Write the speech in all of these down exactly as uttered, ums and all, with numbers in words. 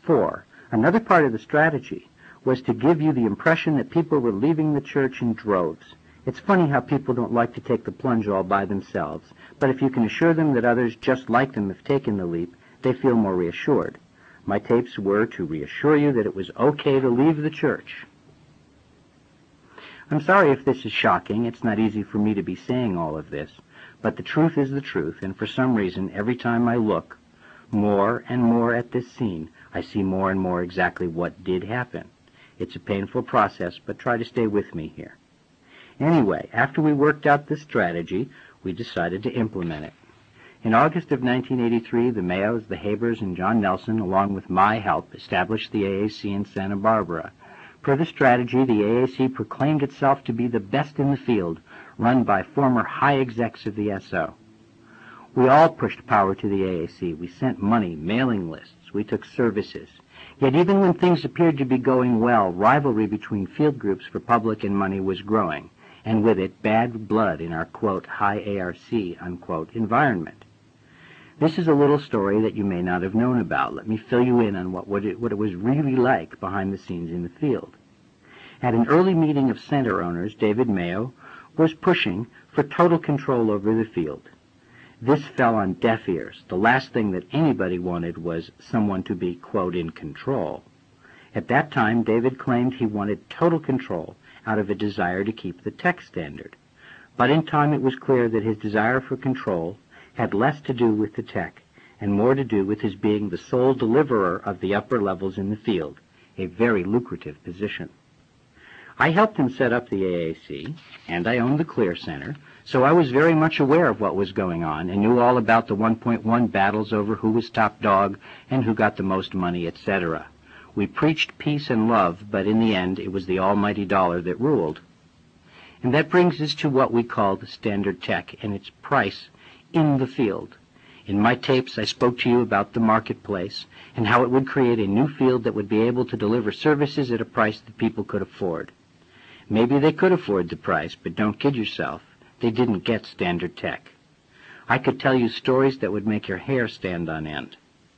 Four, another part of the strategy was to give you the impression that people were leaving the church in droves. It's funny how people don't like to take the plunge all by themselves, but if you can assure them that others just like them have taken the leap, they feel more reassured. My tapes were to reassure you that it was okay to leave the church. I'm sorry if this is shocking. It's not easy for me to be saying all of this, but the truth is the truth, and for some reason, every time I look more and more at this scene, I see more and more exactly what did happen. It's a painful process, but try to stay with me here. Anyway, after we worked out this strategy, we decided to implement it. In August of nineteen eighty-three, the Mayos, the Habers, and John Nelson, along with my help, established the A A C in Santa Barbara. Per the strategy, the A A C proclaimed itself to be the best in the field, run by former high execs of the S O. We all pushed power to the A A C. We sent money, mailing lists. We took services. Yet even when things appeared to be going well, rivalry between field groups for public and money was growing, and with it bad blood in our, quote, high A R C, unquote, environment. This is a little story that you may not have known about. Let me fill you in on what, what, it, what it was really like behind the scenes in the field. At an early meeting of center owners, David Mayo was pushing for total control over the field. This fell on deaf ears. The last thing that anybody wanted was someone to be, quote, in control. At that time, David claimed he wanted total control out of a desire to keep the tech standard. But in time it was clear that his desire for control had less to do with the tech and more to do with his being the sole deliverer of the upper levels in the field, a very lucrative position. I helped him set up the A A C, and I owned the Clear Center, so I was very much aware of what was going on and knew all about the one point one battles over who was top dog and who got the most money, et cetera. We preached peace and love, but in the end it was the almighty dollar that ruled. And that brings us to what we call the standard tech and its price in the field. In my tapes, I spoke to you about the marketplace and how it would create a new field that would be able to deliver services at a price that people could afford. Maybe they could afford the price, but don't kid yourself. They didn't get standard tech. I could tell you stories that would make your hair stand on end.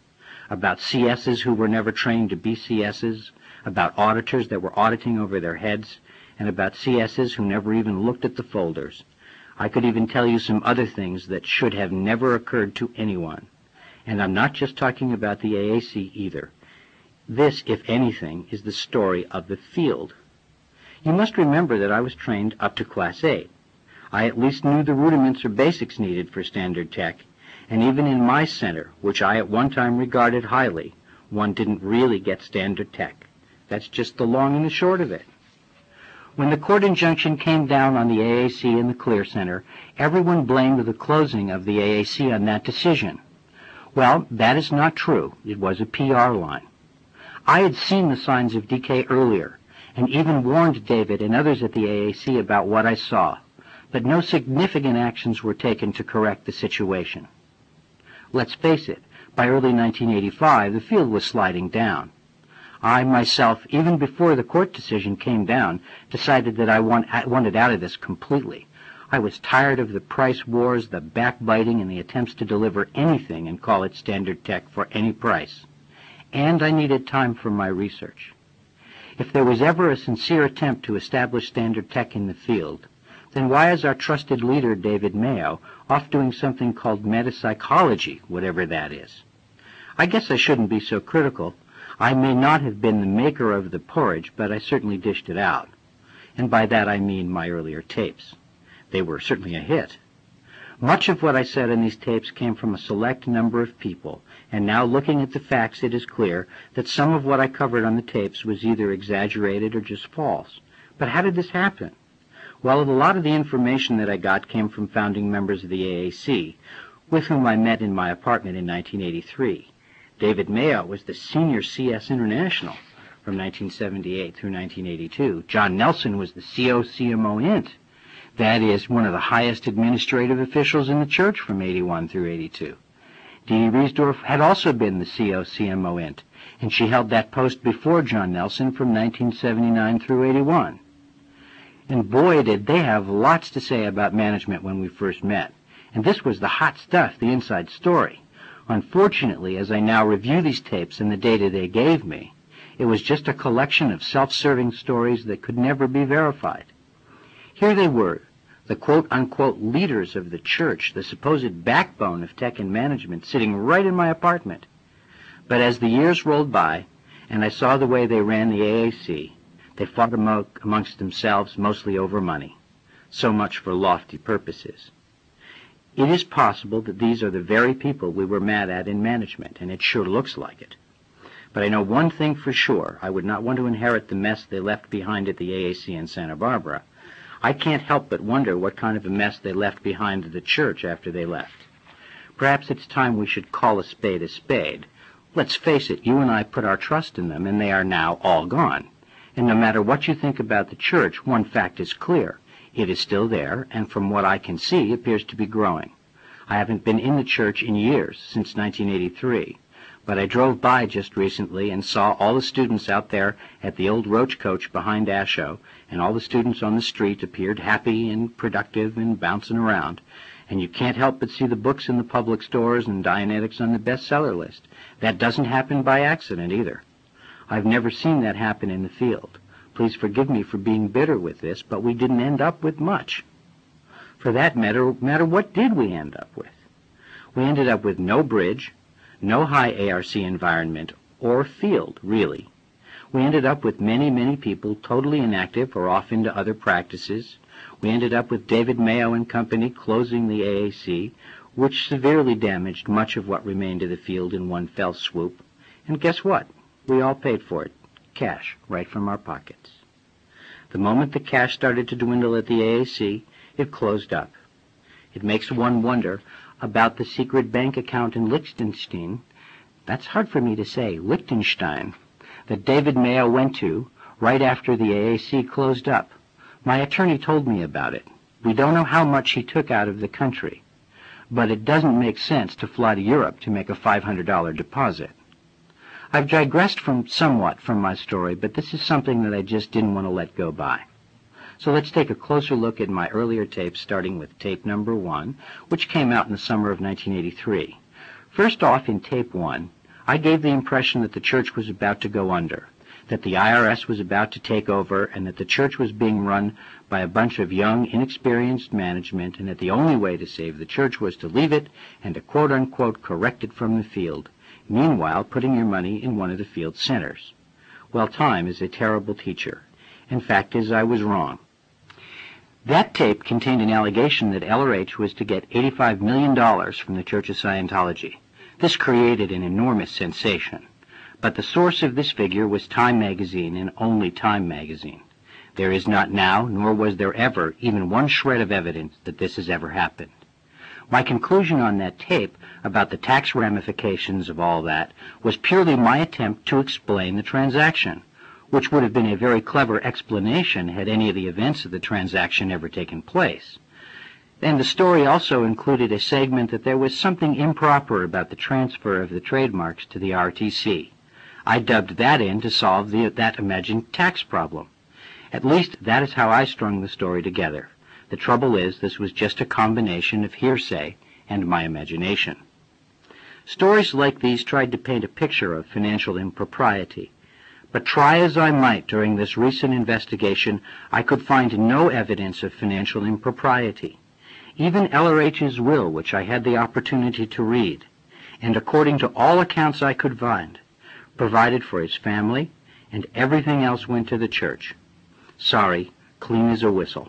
About C S's who were never trained to be C S's, about auditors that were auditing over their heads, and about C S's who never even looked at the folders. I could even tell you some other things that should have never occurred to anyone. And I'm not just talking about the A A C either. This, if anything, is the story of the field. You must remember that I was trained up to Class eight. I at least knew the rudiments or basics needed for standard tech, and even in my center, which I at one time regarded highly, one didn't really get standard tech. That's just the long and the short of it. When the court injunction came down on the A A C and the Clear Center, everyone blamed the closing of the A A C on that decision. Well, that is not true. It was a P R line. I had seen the signs of decay earlier, and even warned David and others at the A A C about what I saw, but no significant actions were taken to correct the situation. Let's face it, by early nineteen eighty-five, the field was sliding down. I myself, even before the court decision came down, decided that I want, I wanted out of this completely. I was tired of the price wars, the backbiting, and the attempts to deliver anything and call it standard tech for any price. And I needed time for my research. If there was ever a sincere attempt to establish standard tech in the field, then why is our trusted leader, David Mayo, off doing something called metapsychology, whatever that is? I guess I shouldn't be so critical. I may not have been the maker of the porridge, but I certainly dished it out. And by that I mean my earlier tapes. They were certainly a hit. Much of what I said in these tapes came from a select number of people, and now looking at the facts it is clear that some of what I covered on the tapes was either exaggerated or just false. But how did this happen? Well, a lot of the information that I got came from founding members of the A A C, with whom I met in my apartment in nineteen eighty-three. David Mayo was the senior C S International from nineteen seventy-eight through nineteen eighty-two. John Nelson was the C O C M O Int. That is, one of the highest administrative officials in the church from eighty-one through eighty-two. Dee Dee Riesdorf had also been the C O C M O Int, and she held that post before John Nelson from nineteen seventy-nine through eighty-one. And boy, did they have lots to say about management when we first met. And this was the hot stuff, the inside story. Unfortunately, as I now review these tapes and the data they gave me, it was just a collection of self-serving stories that could never be verified. Here they were, the quote-unquote leaders of the church, the supposed backbone of tech and management, sitting right in my apartment. But as the years rolled by, and I saw the way they ran the A A C, they fought among, amongst themselves mostly over money. So much for lofty purposes. It is possible that these are the very people we were mad at in management, and it sure looks like it. But I know one thing for sure. I would not want to inherit the mess they left behind at the A A C in Santa Barbara. I can't help but wonder what kind of a mess they left behind at the church after they left. Perhaps it's time we should call a spade a spade. Let's face it, you and I put our trust in them, and they are now all gone. And no matter what you think about the church, one fact is clear. It is still there, and from what I can see, appears to be growing. I haven't been in the church in years, since nineteen eighty-three, but I drove by just recently and saw all the students out there at the old Roach Coach behind Asho, and all the students on the street appeared happy and productive and bouncing around. And you can't help but see the books in the public stores and Dianetics on the bestseller list. That doesn't happen by accident either. I've never seen that happen in the field. Please forgive me for being bitter with this, but we didn't end up with much. For that matter, matter what did we end up with? We ended up with no bridge, no high A R C environment, or field, really. We ended up with many, many people totally inactive or off into other practices. We ended up with David Mayo and Company closing the A A C, which severely damaged much of what remained of the field in one fell swoop. And guess what? We all paid for it. Cash, right from our pockets. The moment the cash started to dwindle at the A A C, it closed up. It makes one wonder about the secret bank account in Liechtenstein, that's hard for me to say, Liechtenstein, that David Mayo went to right after the A A C closed up. My attorney told me about it. We don't know how much he took out of the country, but it doesn't make sense to fly to Europe to make a five hundred dollar deposit. I've digressed from somewhat from my story, but this is something that I just didn't want to let go by. So let's take a closer look at my earlier tapes, starting with tape number one, which came out in the summer of nineteen eighty-three. First off, in tape one, I gave the impression that the church was about to go under, that the I R S was about to take over, and that the church was being run by a bunch of young, inexperienced management, and that the only way to save the church was to leave it and to quote-unquote correct it from the field, meanwhile putting your money in one of the field centers. Well, time is a terrible teacher, and fact is I was wrong. That tape contained an allegation that L R H was to get eighty-five million dollars from the Church of Scientology. This created an enormous sensation, but the source of this figure was Time magazine and only Time magazine. There is not now, nor was there ever, even one shred of evidence that this has ever happened. My conclusion on that tape about the tax ramifications of all that was purely my attempt to explain the transaction, which would have been a very clever explanation had any of the events of the transaction ever taken place. And the story also included a segment that there was something improper about the transfer of the trademarks to the R T C. I dubbed that in to solve the, that imagined tax problem. At least that is how I strung the story together. The trouble is, this was just a combination of hearsay and my imagination. Stories like these tried to paint a picture of financial impropriety. But try as I might during this recent investigation, I could find no evidence of financial impropriety. Even L R H's will, which I had the opportunity to read, and according to all accounts I could find, provided for his family, and everything else went to the church. Sorry, clean as a whistle.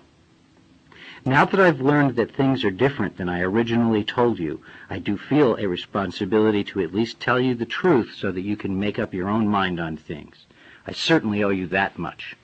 Now that I've learned that things are different than I originally told you, I do feel a responsibility to at least tell you the truth so that you can make up your own mind on things. I certainly owe you that much.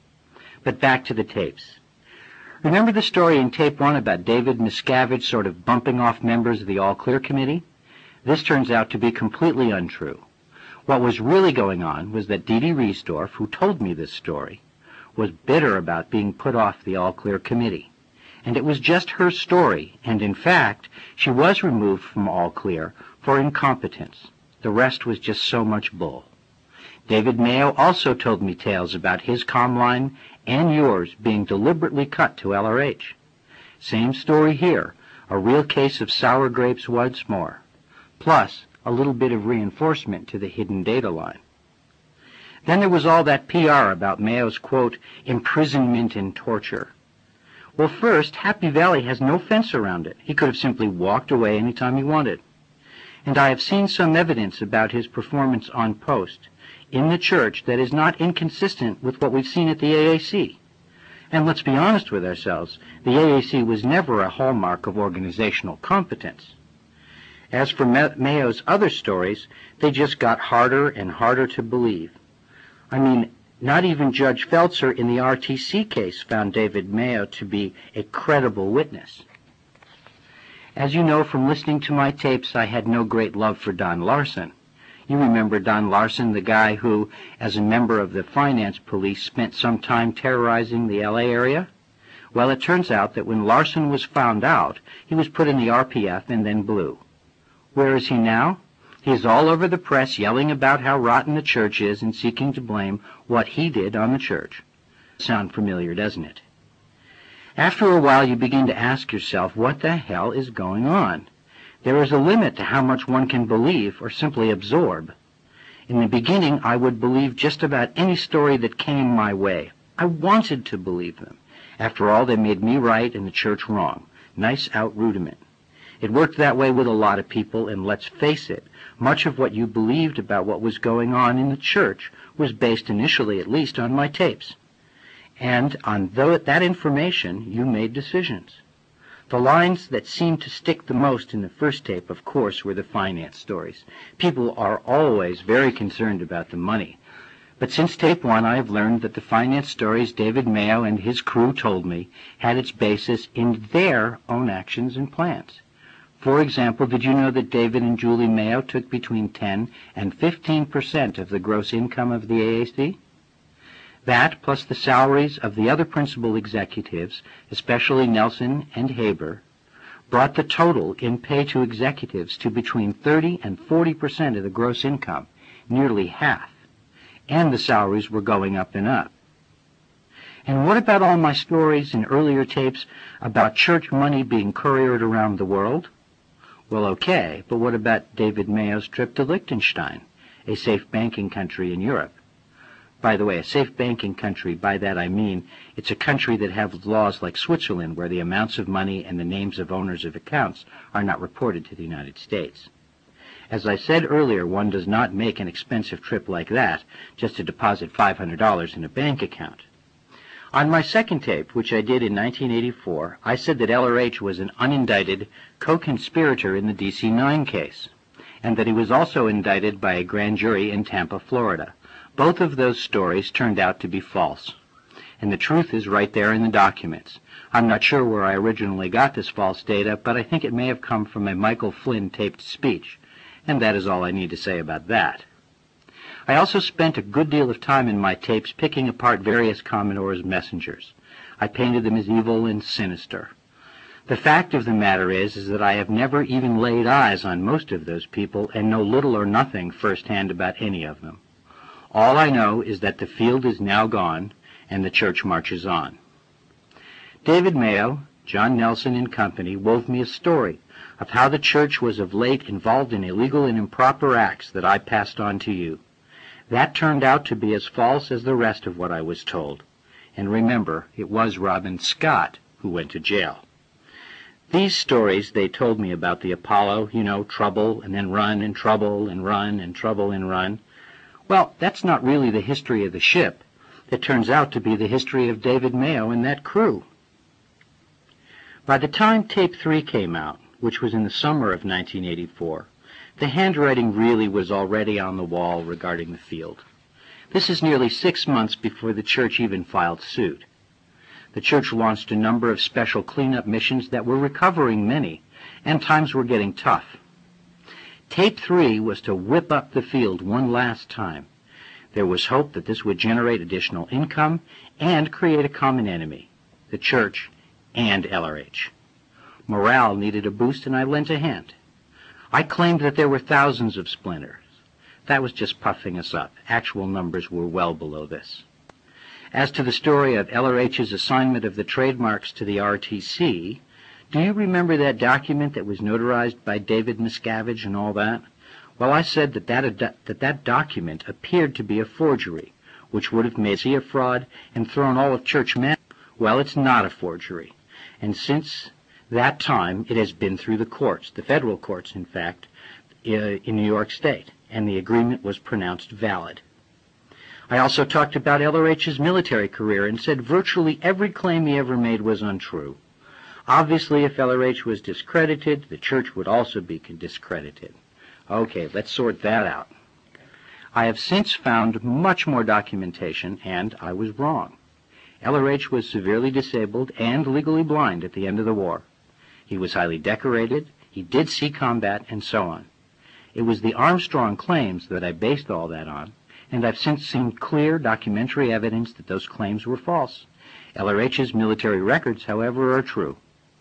But back to the tapes. Remember the story in tape one about David Miscavige sort of bumping off members of the All Clear Committee? This turns out to be completely untrue. What was really going on was that Dee Dee Riesdorf, who told me this story, was bitter about being put off the All Clear Committee. And it was just her story, and in fact, she was removed from All Clear for incompetence. The rest was just so much bull. David Mayo also told me tales about his Comline and yours being deliberately cut to L R H. Same story here, a real case of sour grapes once more. plus a little bit of reinforcement to the hidden data line. Then there was all that P R about Mayo's, quote, imprisonment and torture. Well, first, Happy Valley has no fence around it. He could have simply walked away any time he wanted. And I have seen some evidence about his performance on post in the church that is not inconsistent with what we've seen at the A A C. And let's be honest with ourselves, the A A C was never a hallmark of organizational competence. As for Mayo's other stories, they just got harder and harder to believe. I mean, not even Judge Feltzer in the R T C case found David Mayo to be a credible witness. As you know from listening to my tapes, I had no great love for Don Larson. You remember Don Larson, the guy who, as a member of the finance police, spent some time terrorizing the L A area? Well, it turns out that when Larson was found out, he was put in the R P F and then blue. Where is he now? He is all over the press yelling about how rotten the church is and seeking to blame what he did on the church. Sound familiar, doesn't it? After a while, you begin to ask yourself, what the hell is going on? There is a limit to how much one can believe or simply absorb. In the beginning, I would believe just about any story that came my way. I wanted to believe them. After all, they made me right and the church wrong. Nice out rudiment. It worked that way with a lot of people, and let's face it, much of what you believed about what was going on in the church was based initially, at least, on my tapes. And on that information, you made decisions. The lines that seemed to stick the most in the first tape, of course, were the finance stories. People are always very concerned about the money. But since tape one, I have learned that the finance stories David Mayo and his crew told me had its basis in their own actions and plans. For example, did you know that David and Julie Mayo took between ten and fifteen percent of the gross income of the A A C? That, plus the salaries of the other principal executives, especially Nelson and Haber, brought the total in pay to executives to between thirty and forty percent of the gross income, nearly half. And the salaries were going up and up. And what about all my stories in earlier tapes about church money being couriered around the world? Well, okay, but what about David Mayo's trip to Liechtenstein, a safe banking country in Europe? By the way, a safe banking country, by that I mean it's a country that has laws like Switzerland where the amounts of money and the names of owners of accounts are not reported to the United States. As I said earlier, one does not make an expensive trip like that just to deposit five hundred dollars in a bank account. On my second tape, which I did in nineteen eighty-four, I said that L R H was an unindicted co-conspirator in the D C nine case, and that he was also indicted by a grand jury in Tampa, Florida. Both of those stories turned out to be false, and the truth is right there in the documents. I'm not sure where I originally got this false data, but I think it may have come from a Michael Flynn taped speech, and that is all I need to say about that. I also spent a good deal of time in my tapes picking apart various Commodore's messengers. I painted them as evil and sinister. The fact of the matter is, is that I have never even laid eyes on most of those people and know little or nothing firsthand about any of them. All I know is that the field is now gone and the church marches on. David Mayo, John Nelson and company wove me a story of how the church was of late involved in illegal and improper acts that I passed on to you. That turned out to be as false as the rest of what I was told. And remember, it was Robin Scott who went to jail. These stories they told me about the Apollo, you know, trouble and then run and trouble and run and trouble and run. Well, that's not really the history of the ship. It turns out to be the history of David Mayo and that crew. By the time tape three came out, which was in the summer of nineteen eighty-four, the handwriting really was already on the wall regarding the field. This is nearly six months before the church even filed suit. The church launched a number of special cleanup missions that were recovering many, and times were getting tough. Tape three was to whip up the field one last time. There was hope that this would generate additional income and create a common enemy, the church and L R H. Morale needed a boost, and I lent a hand. I claimed that there were thousands of splinters. That was just puffing us up. Actual numbers were well below this. As to the story of L R H's assignment of the trademarks to the R T C, Do you remember that document that was notarized by David Miscavige and all that? Well, I said that that, that that document appeared to be a forgery, which would have made it a fraud and thrown all of church men. Well, it's not a forgery. And since that time, it has been through the courts, the federal courts, in fact, in New York State, and the agreement was pronounced valid. I also talked about L R H's military career and said virtually every claim he ever made was untrue. Obviously, if L R H was discredited, the church would also be discredited. Okay, let's sort that out. I have since found much more documentation, and I was wrong. L R H was severely disabled and legally blind at the end of the war. He was highly decorated, he did see combat, and so on. It was the Armstrong claims that I based all that on, and I've since seen clear documentary evidence that those claims were false. L R H's military records, however, are true.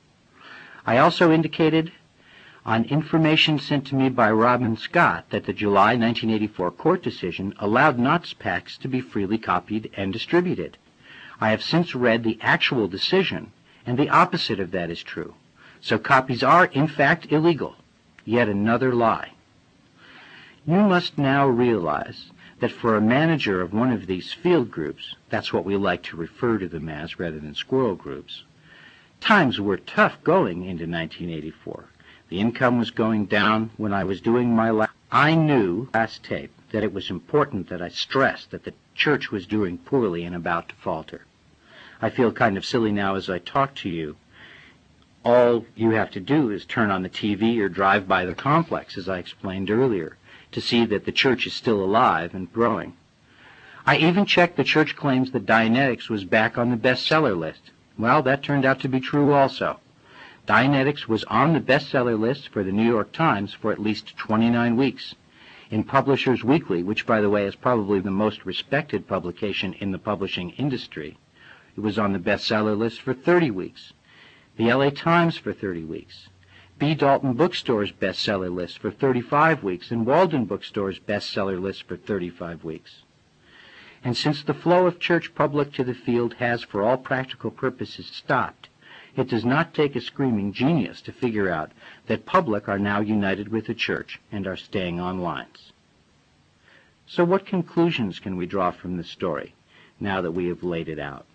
I also indicated on information sent to me by Robin Scott that the July nineteen eighty-four court decision allowed Knott's packs to be freely copied and distributed. I have since read the actual decision, and the opposite of that is true. So copies are, in fact, illegal. Yet another lie. You must now realize that for a manager of one of these field groups, that's what we like to refer to them as rather than squirrel groups, times were tough going into nineteen eighty-four. The income was going down when I was doing my last. I knew last tape that it was important that I stressed that the church was doing poorly and about to falter. I feel kind of silly now as I talk to you. All you have to do is turn on the T V or drive by the complex, as I explained earlier, to see that the church is still alive and growing. I even checked the church claims that Dianetics was back on the bestseller list. Well, that turned out to be true also. Dianetics was on the bestseller list for the New York Times for at least twenty-nine weeks. In Publishers Weekly, which, by the way, is probably the most respected publication in the publishing industry, it was on the bestseller list for thirty weeks. The L A Times for thirty weeks. B. Dalton Bookstore's bestseller list for thirty-five weeks, and Walden Bookstore's bestseller list for thirty-five weeks. And since the flow of church public to the field has, for all practical purposes, stopped, it does not take a screaming genius to figure out that public are now united with the church and are staying on lines. So what conclusions can we draw from this story, now that we have laid it out?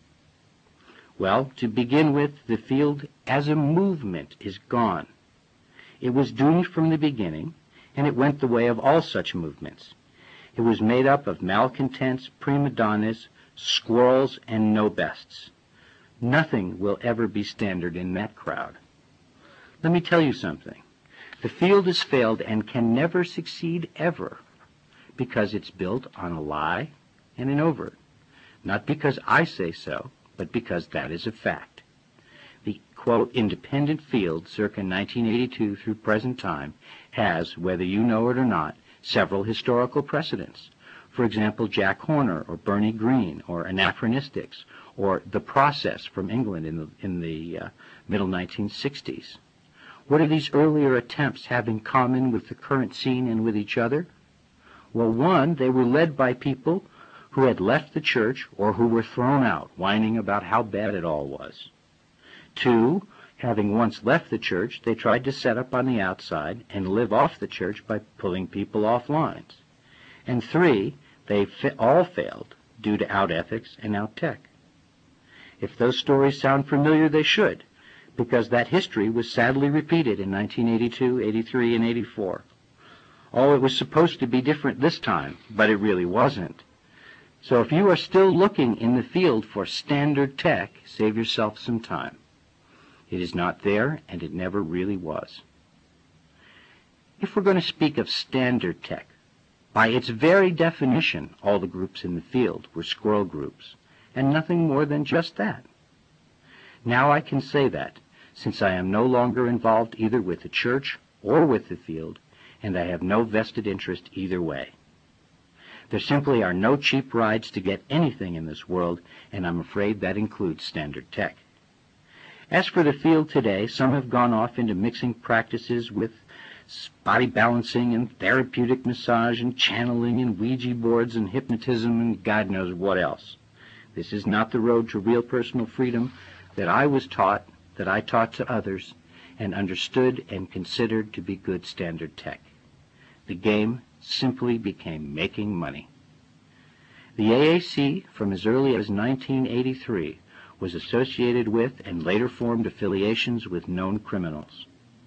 Well, to begin with, the field as a movement is gone. It was doomed from the beginning, and it went the way of all such movements. It was made up of malcontents, prima donnas, squirrels, and no-bests. Nothing will ever be standard in that crowd. Let me tell you something. The field has failed and can never succeed ever because it's built on a lie and an overt. Not because I say so, but because that is a fact. The, quote, independent field, circa nineteen eighty-two through present time, has, whether you know it or not, several historical precedents. For example, Jack Horner, or Bernie Green, or Anachronistics, or The Process from England in the, in the uh, middle nineteen sixties. What do these earlier attempts have in common with the current scene and with each other? Well, one, they were led by people who had left the church or who were thrown out, whining about how bad it all was. Two, having once left the church, they tried to set up on the outside and live off the church by pulling people off lines. And three, they fa- all failed due to out-ethics and out-tech. If those stories sound familiar, they should, because that history was sadly repeated in nineteen eighty-two, eighty-three, and eighty-four. Oh, it was supposed to be different this time, but it really wasn't. So if you are still looking in the field for standard tech, save yourself some time. It is not there, and it never really was. If we're going to speak of standard tech, by its very definition, all the groups in the field were squirrel groups, and nothing more than just that. Now I can say that, since I am no longer involved either with the church or with the field, and I have no vested interest either way. There simply are no cheap rides to get anything in this world, and I'm afraid that includes standard tech. As for the field today, some have gone off into mixing practices with body balancing and therapeutic massage and channeling and Ouija boards and hypnotism and God knows what else. This is not the road to real personal freedom that I was taught that I taught to others and understood and considered to be good standard tech. The game simply became making money. The A A C, from as early as nineteen eighty-three, was associated with and later formed affiliations with known criminals.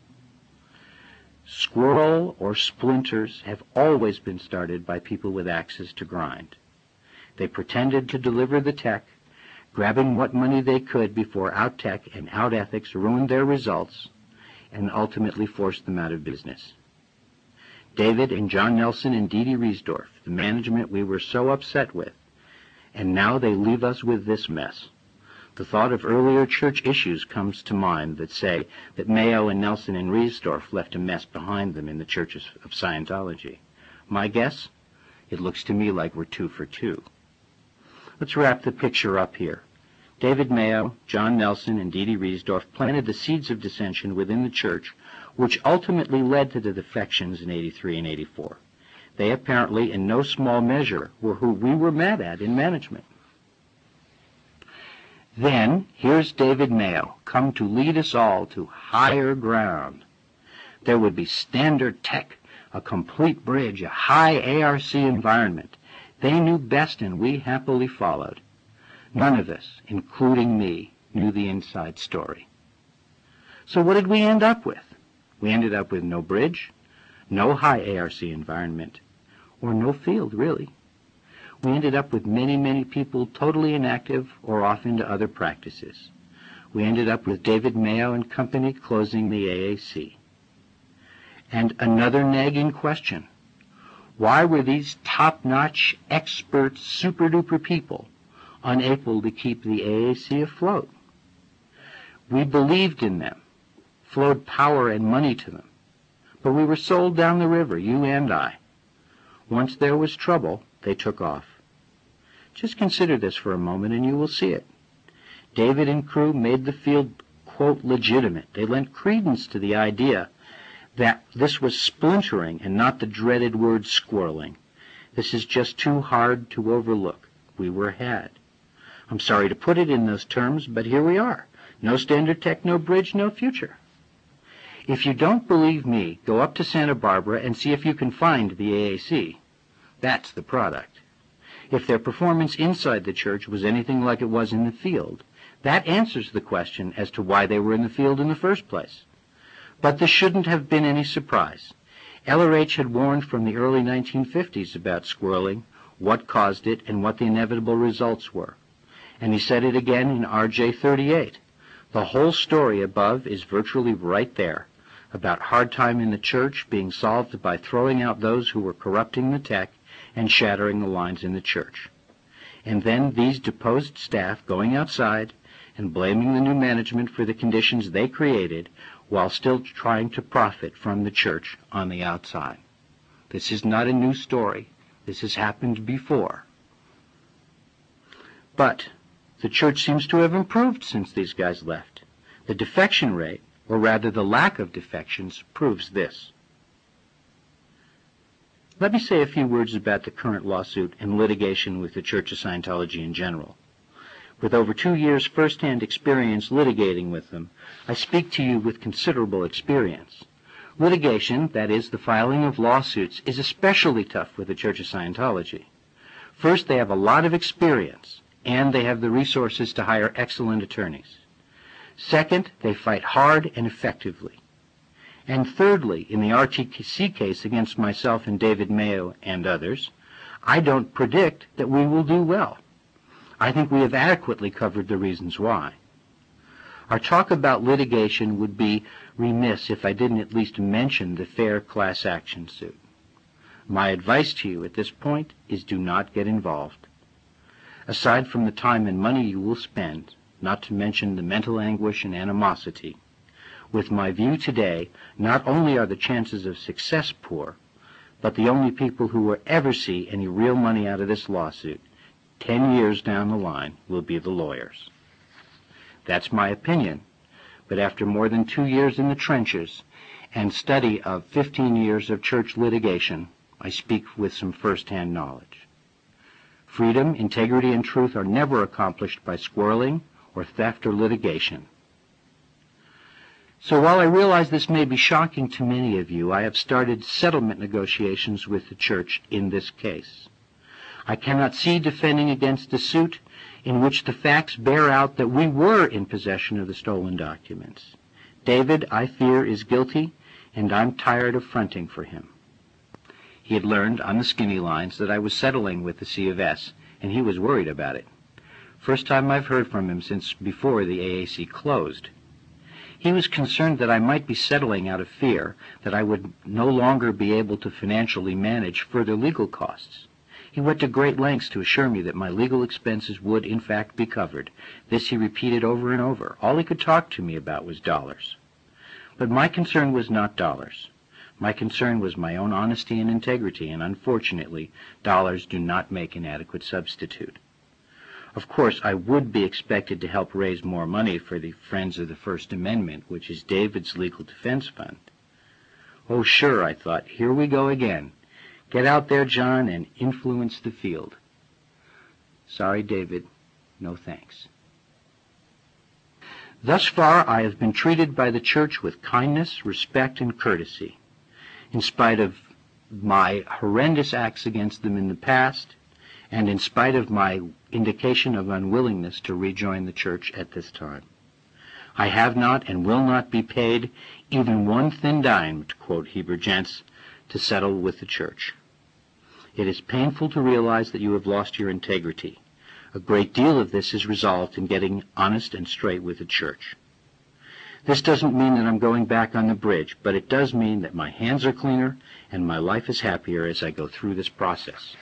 Squirrel or splinters have always been started by people with axes to grind. They pretended to deliver the tech, grabbing what money they could before out-tech and out-ethics ruined their results and ultimately forced them out of business. David and John Nelson and Dee Dee Riesdorf, the management we were so upset with, and now they leave us with this mess. The thought of earlier church issues comes to mind that say that Mayo and Nelson and Riesdorf left a mess behind them in the churches of Scientology. My guess? It looks to me like we're two for two. Let's wrap the picture up here. David Mayo, John Nelson, and Dee Dee Riesdorf planted the seeds of dissension within the church, which ultimately led to the defections in eighty-three and eighty-four. They apparently, in no small measure, were who we were mad at in management. Then, here's David Mayo, come to lead us all to higher ground. There would be standard tech, a complete bridge, a high A R C environment. They knew best, and we happily followed. None of us, including me, knew the inside story. So what did we end up with? We ended up with no bridge, no high A R C environment, or no field, really. We ended up with many, many people totally inactive or off into other practices. We ended up with David Mayo and company closing the A A C. And another nagging question. Why were these top-notch, expert, super-duper people unable to keep the A A C afloat? We believed in them, flowed power and money to them, but we were sold down the river, you and I. Once there was trouble, they took off. Just consider this for a moment and you will see it. David and crew made the field, quote, legitimate. They lent credence to the idea that this was splintering and not the dreaded word squirreling. This is just too hard to overlook. We were had. I'm sorry to put it in those terms, but here we are. No standard tech, no bridge, no future. If you don't believe me, go up to Santa Barbara and see if you can find the A A C. That's the product. If their performance inside the church was anything like it was in the field, that answers the question as to why they were in the field in the first place. But this shouldn't have been any surprise. L R H had warned from the early nineteen fifties about squirreling, what caused it, and what the inevitable results were. And he said it again in R J thirty-eight. The whole story above is virtually right there, about hard time in the church being solved by throwing out those who were corrupting the tech and shattering the lines in the church. And then these deposed staff going outside and blaming the new management for the conditions they created while still trying to profit from the church on the outside. This is not a new story. This has happened before. But the church seems to have improved since these guys left. The defection rate, or rather the lack of defections, proves this. Let me say a few words about the current lawsuit and litigation with the Church of Scientology in general. With over two years first-hand experience litigating with them, I speak to you with considerable experience. Litigation, that is, the filing of lawsuits, is especially tough with the Church of Scientology. First, they have a lot of experience, and they have the resources to hire excellent attorneys. Second, they fight hard and effectively. And thirdly, in the R T C case against myself and David Mayo and others, I don't predict that we will do well. I think we have adequately covered the reasons why. Our talk about litigation would be remiss if I didn't at least mention the fair class action suit. My advice to you at this point is do not get involved. Aside from the time and money you will spend, not to mention the mental anguish and animosity, with my view today, not only are the chances of success poor, but the only people who will ever see any real money out of this lawsuit ten years down the line will be the lawyers. That's my opinion, but after more than two years in the trenches and study of fifteen years of church litigation, I speak with some first-hand knowledge. Freedom, integrity, and truth are never accomplished by squirreling or theft or litigation. So while I realize this may be shocking to many of you, I have started settlement negotiations with the church in this case. I cannot see defending against a suit in which the facts bear out that we were in possession of the stolen documents. David, I fear, is guilty, and I'm tired of fronting for him. He had learned on the skinny lines that I was settling with the C of S, and he was worried about it. First time I've heard from him since before the A A C closed. He was concerned that I might be settling out of fear that I would no longer be able to financially manage further legal costs. He went to great lengths to assure me that my legal expenses would, in fact, be covered. This he repeated over and over. All he could talk to me about was dollars. But my concern was not dollars. My concern was my own honesty and integrity, and unfortunately, dollars do not make an adequate substitute. Of course, I would be expected to help raise more money for the Friends of the First Amendment, which is David's legal defense fund. Oh, sure, I thought, here we go again. Get out there, John, and influence the field. Sorry, David, no thanks. Thus far, I have been treated by the church with kindness, respect, and courtesy. In spite of my horrendous acts against them in the past, and in spite of my indication of unwillingness to rejoin the church at this time. I have not and will not be paid even one thin dime, to quote Heber Jentz, to settle with the church. It is painful to realize that you have lost your integrity. A great deal of this is resolved in getting honest and straight with the church. This doesn't mean that I'm going back on the bridge, but it does mean that my hands are cleaner and my life is happier as I go through this process.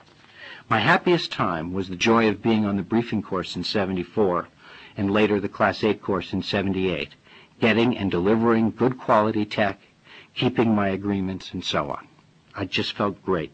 My happiest time was the joy of being on the briefing course in seventy-four and later the Class eight course in seventy-eight, getting and delivering good quality tech, keeping my agreements, and so on. I just felt great.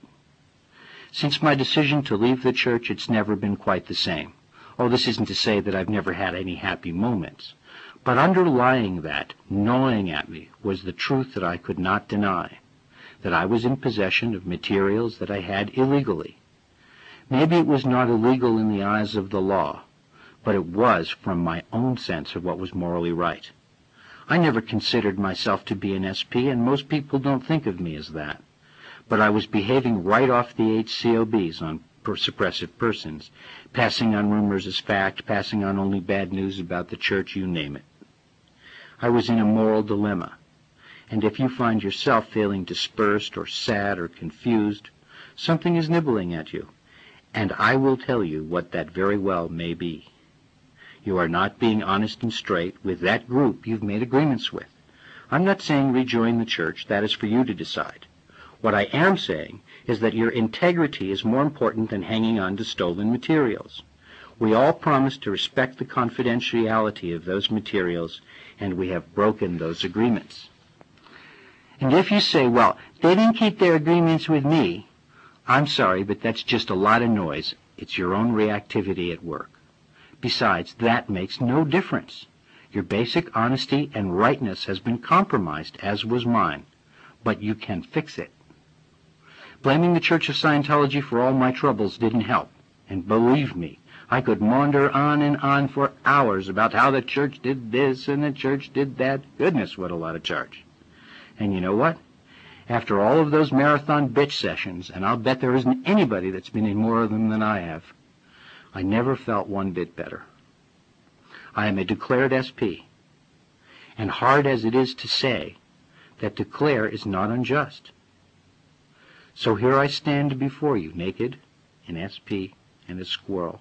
Since my decision to leave the church, it's never been quite the same. Oh, this isn't to say that I've never had any happy moments, but underlying that, gnawing at me, was the truth that I could not deny, that I was in possession of materials that I had illegally. Maybe it was not illegal in the eyes of the law, but it was from my own sense of what was morally right. I never considered myself to be an S P, and most people don't think of me as that. But I was behaving right off the eight C O Bs on per suppressive persons, passing on rumors as fact, passing on only bad news about the church, you name it. I was in a moral dilemma, and if you find yourself feeling dispersed or sad or confused, something is nibbling at you. And I will tell you what that very well may be. You are not being honest and straight with that group you've made agreements with. I'm not saying rejoin the church. That is for you to decide. What I am saying is that your integrity is more important than hanging on to stolen materials. We all promised to respect the confidentiality of those materials, and we have broken those agreements. And if you say, well, they didn't keep their agreements with me, I'm sorry, but that's just a lot of noise. It's your own reactivity at work. Besides, that makes no difference. Your basic honesty and rightness has been compromised, as was mine, but you can fix it. Blaming the Church of Scientology for all my troubles didn't help, and believe me, I could maunder on and on for hours about how the church did this and the church did that. Goodness, what a lot of charge. And you know what? After all of those marathon bitch sessions, and I'll bet there isn't anybody that's been in more of them than I have, I never felt one bit better. I am a declared S P, and hard as it is to say, that declare is not unjust. So here I stand before you, naked, an S P, and a squirrel.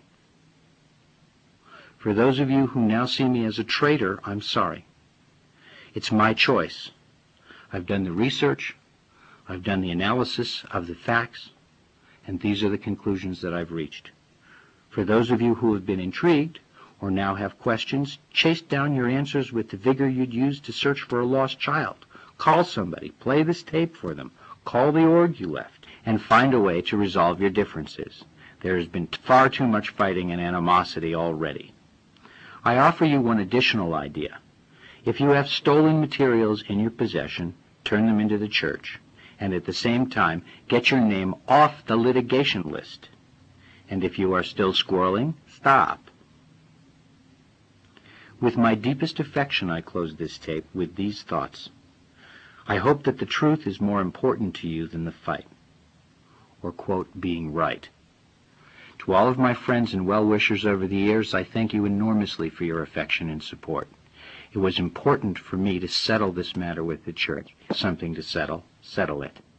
For those of you who now see me as a traitor, I'm sorry. It's my choice. I've done the research, I've done the analysis of the facts, and these are the conclusions that I've reached. For those of you who have been intrigued or now have questions, chase down your answers with the vigor you'd use to search for a lost child. Call somebody, play this tape for them, call the org you left, and find a way to resolve your differences. There has been far too much fighting and animosity already. I offer you one additional idea. If you have stolen materials in your possession, turn them into the church, and at the same time get your name off the litigation list. And if you are still squirreling, stop. With my deepest affection, I close this tape with these thoughts. I hope that the truth is more important to you than the fight, or, quote, being right. To all of my friends and well-wishers over the years, I thank you enormously for your affection and support. It was important for me to settle this matter with the church. Something to settle, settle it.